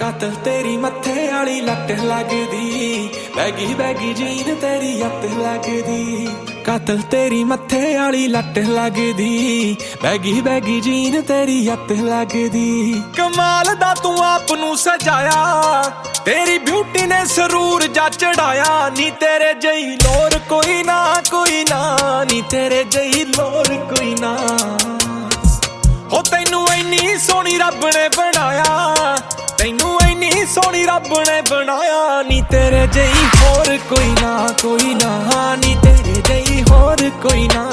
कातल तेरी मत्थे आली लट लगदी, बैगी बैगी जीन तेरी अत लगदी। कातल तेरी मत्थे आली लट लगदी, बैगी बैगी जीन तेरी अत लगदी। कमाल दा तू आप नू सजाया, तेरी ब्यूटी ने सरूर जा चढ़ाया। नी तेरे जई लोर कोई ना नी तेरे जई लोर कोई ना। हो तैनू इन्नी सोहनी रब ने बनाया, तैनू इन्नी सोहनी रब ने बनाया। नी तेरे जई होर कोई ना नी तेरे जई होर कोई ना।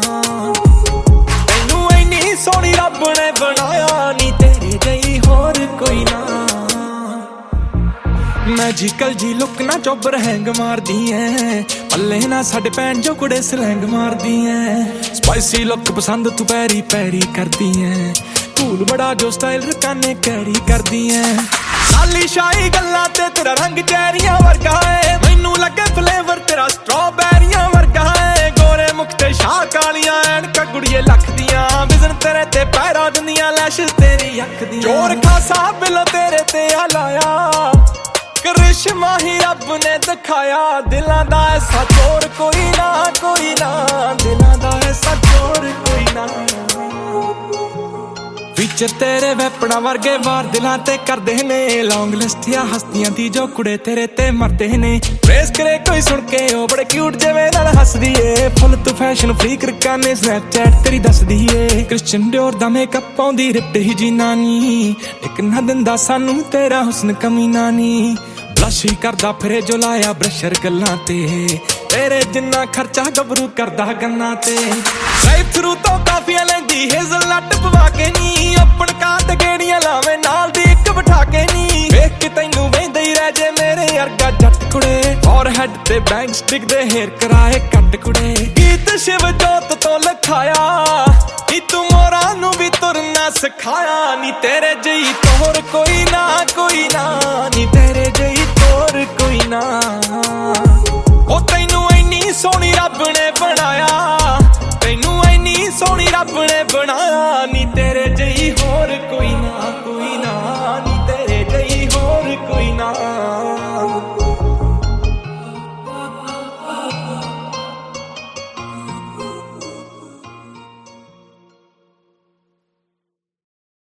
तैनू इन्नी सोहनी रब ने बनाया, नी तेरे जई होर कोई ना। मैजिकल जी लुक ना चोबर हैंग मार दी है, पल्ले ना साडे भैन जो कुड़े स्लैंग मार दी है। स्पाइसी लुक पसंद तू पैरी पैरी कर दी है, कूल बड़ा जो स्टाइल रकाने कैरी कर दी है। साली शाही गल्ला ते तेरा रंग चेरियां वर्गा है, मैनू लगे फ्लेवर तेरा स्ट्रॉबेरियां वर्गा है। गोरे मुख ते शाह कालियां ऐनकां गुड़िए लख दियां, विजन तेरे ते पैरा दिंदियां लैशेस तेरी अख दियां। जोर खासा बिल तेरे ते लाया, करिश्मा ही रब ने दिखाया। दिलां दा ऐसा चोर कोई ना दिलां दा ऐसा चोर कोई ना। फीचर तेरे वैपना वर्गे वार दिलां ते करदे ने, लॉन्ग लिस्ट या हस्तियां दी जो कुड़े तेरे ते मरदे ने। प्रेस करे कोई सुन के ओ बड़े क्यूट जेवे नाल हसदी ए, फुल तू फैशन फ्रीक रकाने स्नैपचैट तेरी दसदी ए। क्रिश्चियन डियोर दा मेकअप पाउंदी रिप्ट ही जीना नी, इक ना दिंदा सानू तेरा हुस्न कमीना नी। ब्लश ही करदा फिरे जो लाया ब्रशर गल्लां ते, तेरे जिन्ना खर्चा गबरू करदा गन्ना ते। ड्राइव थरू तो काफियां लैंदी हेज़लनट पवा के नी, अपन काट गेड़ियां लावे नाल दी इक बिठा के नी। वेख के तैनू वेंदे ही रह जे मेरे अर्गा जट कुड़े, फॉरहेड ते बैंग स्टिक दे हेयर कराए कट कुड़े। गीत शिव जोत तो लिखाया, नी तू मोरा नू भी तुरना सिखाया। नी तेरे जई तोर कोई ना नी तेरे जई